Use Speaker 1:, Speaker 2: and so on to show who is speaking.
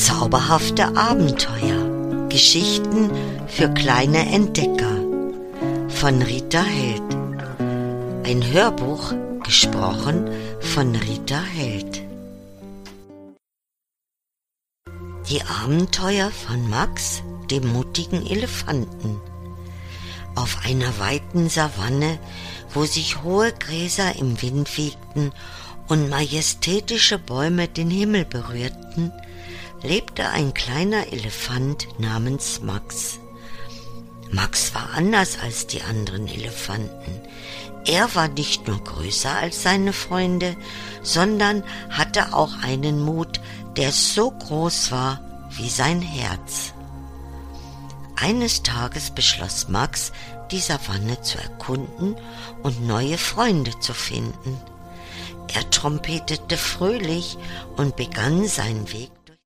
Speaker 1: Zauberhafte Abenteuer. Geschichten für kleine Entdecker von Rita Held. Ein Hörbuch, gesprochen von Rita Held. Die Abenteuer von Max, dem mutigen Elefanten. Auf einer weiten Savanne, wo sich hohe Gräser im Wind wiegten und majestätische Bäume den Himmel berührten, lebte ein kleiner Elefant namens Max. Max war anders als die anderen Elefanten. Er war nicht nur größer als seine Freunde, sondern hatte auch einen Mut, der so groß war wie sein Herz. Eines Tages beschloss Max, die Savanne zu erkunden und neue Freunde zu finden. Er trompetete fröhlich und begann seinen Weg